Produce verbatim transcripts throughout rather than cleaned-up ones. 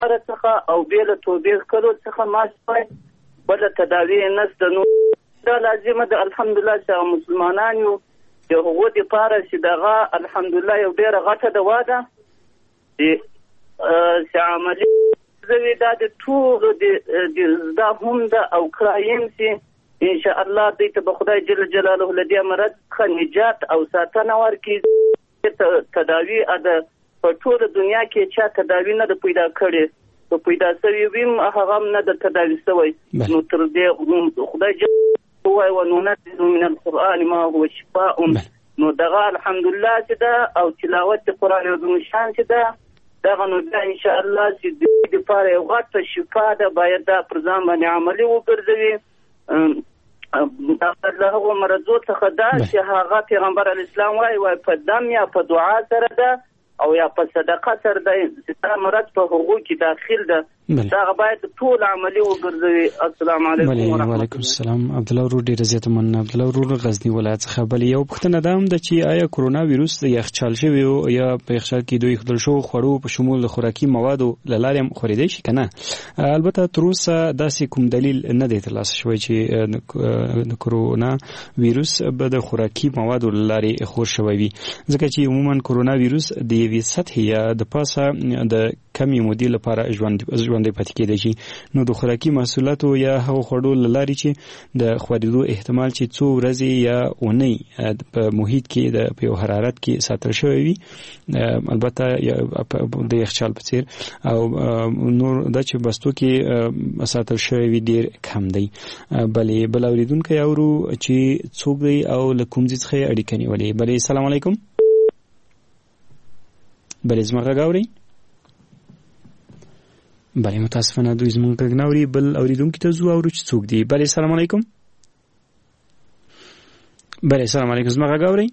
څخه او بې له توبې کولو څخه معاش پای بله تداوی نشته. نو دا لازمه ده الحمدلله چې مسلمانان یو د هغو دپاره چې دغه الحمدلله یو ډېره غټه دوا ده چې عملي زوی دا د ټولو د زده هم ده او کرایم چې انشاءالله دوی ته به خدای جل جلاله له دې مرض څخه نجات او ساتنه ورکړي. تداوی ده په ټوله دنیا کې چا تداوی نه ده پیدا کړې، په پیدا سوي ویم هغه هم نه ده تداوی سوی. نو تر دې خدای جل وایي وننزل من القرآن ما هو شفاء. نو دغه الحمدلله چې ده او تلاوت د قرآن عظیم شان چې ده دغه نو دا انشاءالله چې د دې لپاره یو غټه شفا ده، باید دا پر ځان باندې عملي وګرځوي. د هغو مرضو څخه دا چې هغه پیغمبر علیه السلام وایي وایي په دم یا په دعا سره ده او یا په صدقه سره ده چې دا مرض په هغو کې داخل ده، دا باید ټول عملي وګرځوي. السلام علیکم ورحمۃ الله. وعلیکم السلام. عبدالله ورور ډېره زیاته مننه. عبدالله ورور غزني ولایت څخه. بل یو پوښتنه دا هم ده چې آیا کرونا ویروس د یخچال شویو یا په یخچال کې دوی ایښودل شوو خوړو په شمول د خوراکي موادو له لارې هم خورېدی شي که نه؟ البته تر اوسه داسې کوم دلیل نه دی ترلاسه شوی چې د کرونا ویروس به د خوراکي موادو له لارې خور شوی وي، ځکه چې عموما کرونا ویروس د یوې سطحې یا د پاسه د کمې مودې لپاره ژوند ژوندی پاتې کېدی شي. نو د خوراکي محصولاتو یا هغو خوړو له لارې چې د خورېدو احتمال چې څو ورځې یا اونۍ په محیط کې د په یو حرارت کې ساتل شوی وي، البته د یخچال په څیر او نور دا چې بستو کې ساتل شوی وي ډېر کم دی. بلې بل اورېدونکی اورو چې څوک دی او له کوم ځای څخه یې اړیکه نیولې. بلې سلام علیکم. بلې زما غږ اورئ؟ بله متاسفانه دوی زمونږ غږ نه اوري. بل اورېدونکي ته ځو اورو چې څوک دی. بله سلام علیکم. بله سلام علیکم. زما غږ اورئ؟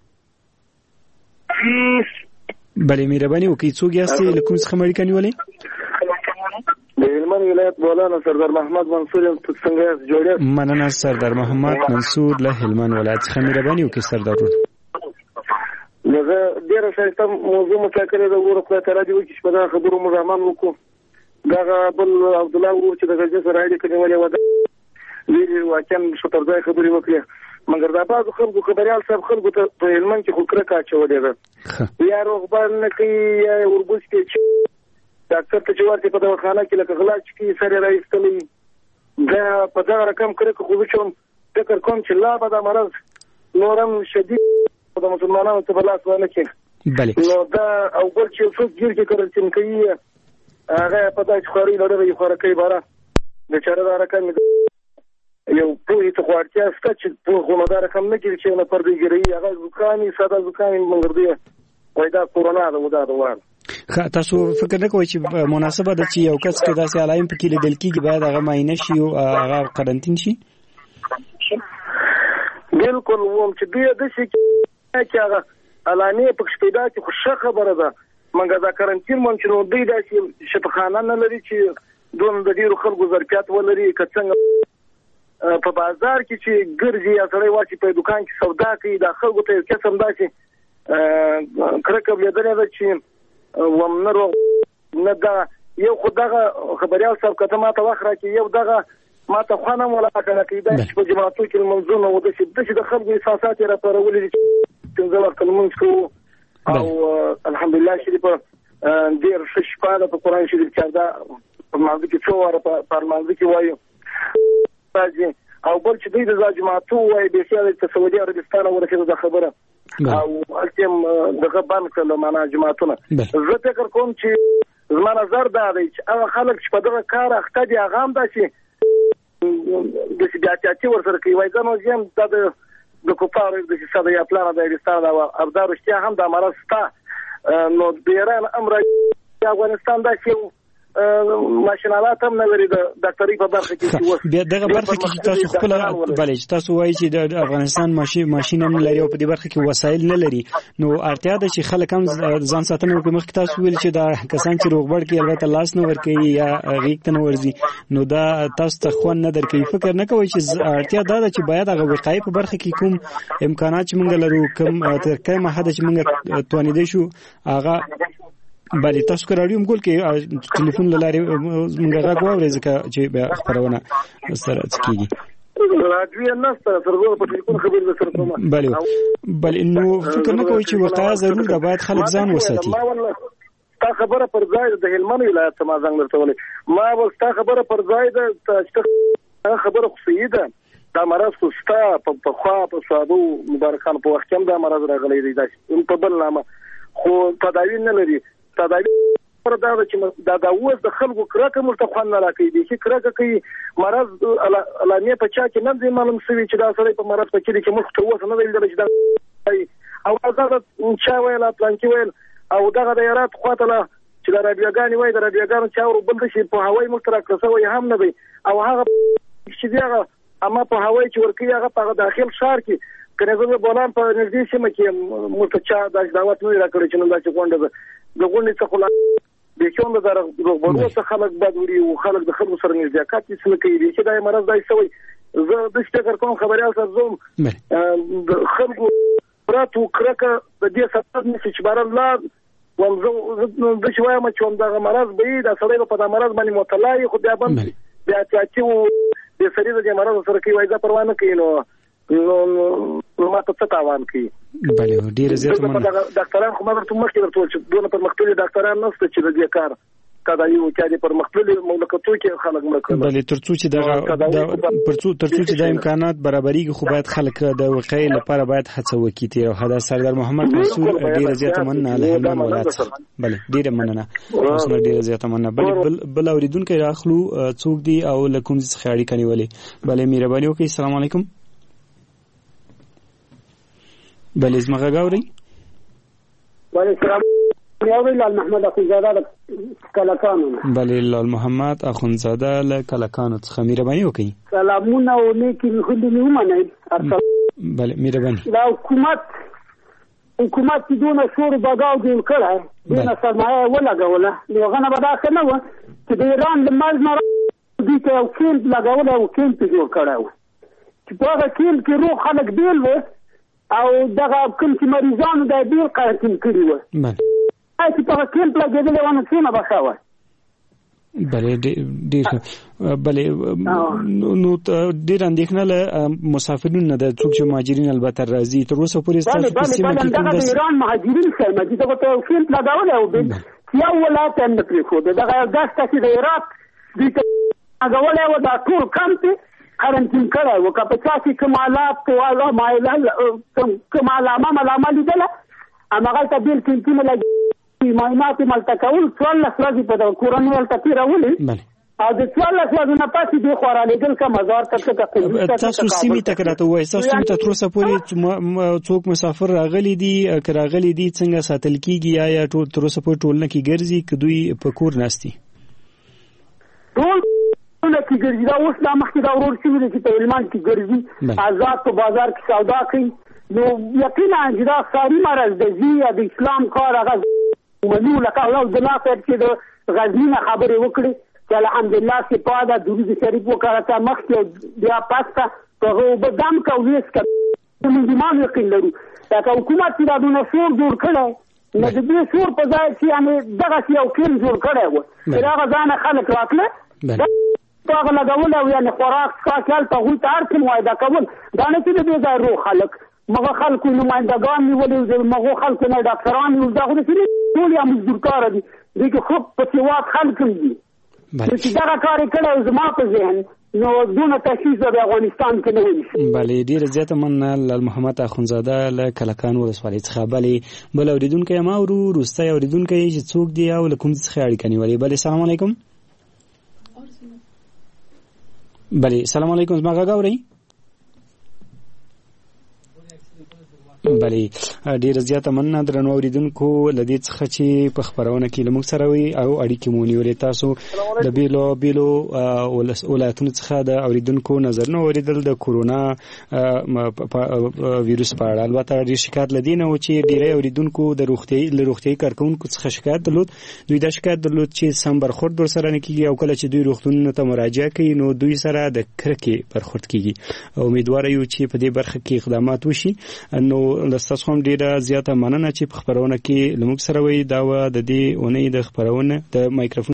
بله مهرباني وکړئ څوک یاستئ له کوم څخه مو اړیکه نیولې؟ د هلمند ولایت مولانا سردار محمد منصور یم. ته څنګه یاست؟ جوړ یاست؟ مننه سردار محمد منصور له هلمند ولایت څخه. مهرباني وکړئ سردار ورور. دغه ډېره ښایسته موضوع مطرح کړې ده. وګوره خدای تعالی دې وکړي چې په دغه خبرو موږ عمل وکړو. دغه بل عبدالله ورور چې د غزې سره اړیکه نیولې وه ویلې واقعا ښه پر ځای خبرې وکړې، مګر دا بعضو خلکو خبریال صاحب خلکو ته په هلمند کې خو کرکه اچولې ده. یا روغبړ نه کوي یا وربوز کې ډاکټر ته چې ورته په دواخانه کې لکه غلا چې کوي سر یې راایستلی. دا په دغه رقم کرکه خو زه چې فکر کوم چې لا به دا مرض نور هم شدید د مسلمانانو څخه لاس ونه کړي. نو دا او بل چې څوک ګیر کې کرنټین کوي هغه په داسې خوارۍ لري یو خوراکۍ باره بیچاره دا رقم یو پوهې ته خو اړتیا شته چې پوه خو نو دا رقم نه کړي چې نه پردې ګیروي هغه زکام یې ساده زکام یې مګر دی وایي دا کورونا ده و دا ده واړه. تاسو فکر نه کوئ چې مناسبه ده چې یو کس کې داسې علایم پکې لیدل کېږي باید هغه معاینه شي او هغه قرنطین شي؟ بالکل وم چې دوی داسې چې هغه علامې پکې پیدا کړي خو ښه خبره ده، مګر دا قرنطین مونږ چې نو دوی داسې شفاخانه نه لري چې دونه د ډېرو خلکو ظرفیت ولري. که څنګه په بازار کې چې ګرځي یا سړی واچي په دوکان کې سودا کوي دا خلکو ته یو قسم داسې کرکه لیدلې ده چې وم نه روغ نه دغه یو خو دغه خبریال صاحب که ته ما ته وخت راکړي یو دغه ما ته خوانه ملاقات نه کوي دا چې په جماعتو کې لمونځونه و داسې داسې د خلکو احساسات یې راپارولي دي چې پنځه وخته لمونځ کوو او الحمدلله شریفه ډېر ښه شفا ده په قرآن شریف کې دا په لمانځه کې څو واره په لمانځه کې وایو او بل چې دوی د جماعتو وایي بېخیاله چې سعودي عربستان ورسېده دا خبره او هلته هم دغه بند کړل معنا جماعتونه. زه فکر کوم چې زما نظر دا دی چې هغه خلک چې په دغه کار اخته دي هغه هم داسې داسې بې احتیاطي ورسره کوي. وایي زه نو زه هم دا د د کفارو داسې ساده یا پلانه د عربستان دا او دا رښتیا هم دا مرض شته. نو د ایران هم راځي افغانستان داسې یو ماشینالات هم نه لري د ډاکټرۍ په برخه کې بیا دغه برخه کې چې تاسو خپل بلې چې تاسو وایي چې د افغانستان ماشین ماشین هم لري او په دې برخه کې وسایل نه لري، نو اړتیا ده چې خلک هم ځان ساتنه وکړي. مخکې تاسو ویل چې دا کسان چې روغبړ کې البته لاس نه ورکوي یا غیږ ته نه ورځي نو دا تاسو ته خوند نه درکوي. فکر نه کوئ چې اړتیا دا ده چې باید هغه وقایې په برخه کې کوم امکانات چې موږ لرو کوم تر کومه حده چې موږ توانېدی شو هغه بله تاسو که راډیو مګول کې ټلیفون لاره موږ غږ واورئ ځکه چې بیا خبرونه سره کیږي راډیو نه سره سره په ټلیفون خبرې سره کوم بله بله نو فکر نه کوئ چې وقایه ضرور ده باید خلک ځان وساتي تا خبره پر ځای د هلمند ولایت ما زنګ درته ولې ما ول خبره پر ځای ده چې خبره خو صحیح ده دا مرض خو ستا په خوا په سوادو مبارکان په وخت کې دا مرض راغلی دی دا په بل نامه خو تداوی نه لري تداوی پر دا چې دا د اوس د خلکو کرکه مستخوان نه راکې دي چې کرکه کوي مرض علامه په چا کې نه دی معلوم شوی چې دا سره په مرض په کې چې مخ ته وسه نه ویل چې دا او هغه چا ویل پلان کې ویل او دغه د یارات خواته چې د رادیوګانې وای د رادیوګانو چاور بل شي په هوای مشترک رسوي هم نه دی او هغه چې دغه اما په هوای چې ورکی هغه په داخل شهر کې کنه زه بولم په نږدې سیمه کې مستچا د دعوت نه راکړي چې نو دا چې کونډه د غونډې څخه لا د چوند د روغبرو څخه خلک بدوري او خلک د خلکو سره نزدېکات چې کوي چې دا مرض دای سوی زه د څه کوم خبري اوسه زوم د خلکو پراتو کرکه د دې سبب نشي چې بار الله ومزه د شويه ما چې دا مرض به دا سړی په دا مرض باندې مطلع خو بیا باندې بیا چې د سړي د مرض سره کې وایي دا پروا نه کوي نو نو ما ته څه تاوان کوي بله ډیر زیات مننه ډاکټران خو ما درته مخکې درته وویل چې دونه پرمختللي ډاکټران نشته چې د دې کار تداوی وکړي پرمختللي مملکتونو کې خلک مړ کړي بله ترڅو چې دا ترڅو ترڅو چې د امکانات برابرېږي خو باید خلک د وقایې لپاره باید هڅه وکړي تیر او حدا سردار محمد منصور ډیر زیات مننه له هلمند ولایت بله ډیر مننه اوس نو ډیر زیات مننه بل بل اوریدونکو راخلو څوک دی او له کوم څه اړیکه نیولې بله مهرباني وکړئ السلام علیکم بله زما غږ اورئ وعلیکم یاوی لال محمد اخونزاده کلکانو بله لال محمد اخونزاده له کلکانو څخه مهرباني وکړئ سلامونه او نیکی خو دې ومنئ بله مهرباني دا حکومت حکومت چې دونه شور بګاو جوړ کړی دونه سرمایه ولګوله نو هغه نه به داسې نه وه چې د ایران د مرز نه دوی ته یو کیمپ لګولی او کیمپ یې جوړ کړی و چې په هغه کیمپ کې روغ خلک بیل و او دغه کوم چې مریضانو دا بیل قرنطین کړي وه چې په هغه کیمپ لګېدلی وه نو څونه به ښه وه بله ډېر بله نو ډېر اندېښنه له مسافرینو نه ده څوک چې مهاجرین البته راځي تر اوسه پورې ستاسو په سیمه کې کوم دغه د ایران مهاجرین ښیم چې دغه ته یو کیمپ لګولی او یو ولایت هم نه پرېښود دغه یو داسې چې د عراق دوی ته لګولی وه دا ټول کمپ قرنطین کړی و که په چا کې کوم حالات کوم علامه ملامه لیدله هماغلته بیل کیمپونه لګي معاینات ملته کول څوارلس ورځې په دغه کورنۍ هلته تېرولې او د څوارلس ورځو نه پسې دوی خورا لیدل که مزار ته تاسو سیمې ته که راته ووایئ ستاسو سیمې ته تر اوسه پورې څوک مسافر راغلي دي که راغلي دي څنګه ساتل کېږي یا تر اوسه پورې ټولنه کې ګرځي که دوی په کور ناست دي ټول ټولنه کې ګرځي دا اوس دا مخکې دا ورور شوي دی چې په هلمند کې ګرځي آزاد په بازار کې سودا کوي نو یقینا چې دا ښاري مرض د زی یا د اسلام کار هغه ومنو لکه الله عبدالله صاحب چې د غزني نه خبرې وکړې چې الحمدلله سپاه ده درود شریف وکړه ته مخکې بیا پس ته په هغه اوبه دم که او ویس که موږ ایمان یقین لرو لکه حکومت چې دا دونه شور جوړ کړی نو د دې شور په ځای چې یعنې دغسې یو کیل جوړ کړی و چې د هغه ځانه خلک راتله په هغه لګول او یعنې خوراک څښاک هلته هغوی ته هر څه معاهده کول دا نه چې د دې ځای روغ خلک مغه خلکو نمایندګان نیولي د مغو خلکو نه ډاکټران نیول دا خو داسې ټول یا مزدورکاره دي دوی کې خو په سواد خلک هم دي نو چې دغه کار یې کړی زما په ذهن نو دونه تشخیص د افغانستان کې نه ونیسي بلې ډېره زیاته مننه لال محمد اخونزاده له کلکان ولسوالۍ څخه بلې بل اورېدونکی یم اورو وروستی اورېدونکی چې څوک دی او له کوم څخه اړیکه نیولې بلې سلام علیکم بلې سلام علیکم زما غږ اورئ بلې ډیره زیاته مننه درنو اوریدونکو له دې څخه چې په خبرونه کې له موږ سره وي او اړیکې مو نیولې تاسو د بیلو بیلو ولایتونو څخه د اوریدونکو نظرونه اوریدل د کورونا ویروس په اړه البته ډېر شکایت لدی نه و چې ډېری اوریدونکو د روغتیايي له روغتیايي کارکونکو څخه شکایت درلود دوی دا شکایت درلود چې سم برخورد ورسره نه کیږي او کله چې دوی روغتونونو ته مراجعه کوي نو دوی سره د کرکې برخورد کیږي امیدوار یو چې په دې برخه کې اقدامات وشي نو لستاسو هم ډیره زیاته مننه چې په خبرونه کې لموږ سره وي. دا و د دې اونۍ د خبرونه د مایکروفون